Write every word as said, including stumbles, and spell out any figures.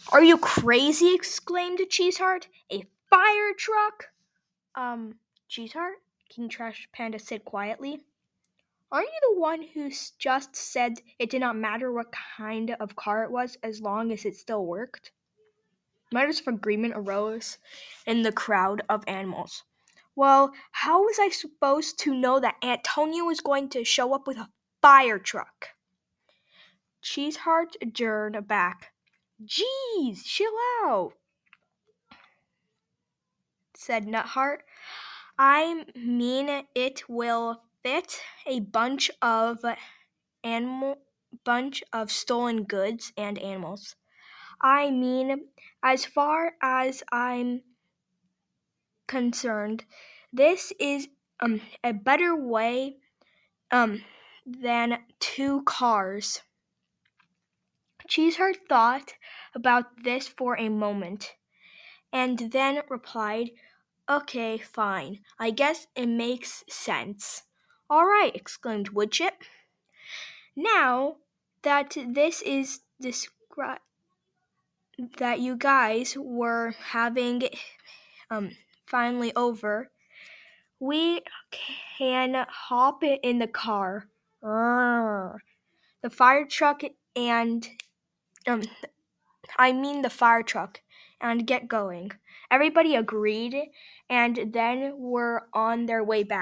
Are you crazy? Exclaimed Cheeseheart. A fire truck? Um, Cheeseheart? King Trash Panda said quietly. Aren't you the one who s- just said it did not matter what kind of car it was as long as it still worked? Mutters of agreement arose in the crowd of animals. Well, how was I supposed to know that Antonio was going to show up with a fire truck? Cheeseheart adjourned back. Geez, chill out, said Nutheart. I mean it will fit a bunch of animal bunch of stolen goods and animals. I mean, as far as I'm concerned, this is um a better way um than two cars. Cheeseheart thought about this for a moment and then replied, Okay, fine. I guess it makes sense. All right, exclaimed Woodchip. Now that this is described, that you guys were having um finally over, we can hop in the car. Arr. The fire truck and um I mean the fire truck and get going. Everybody agreed and then were on their way back.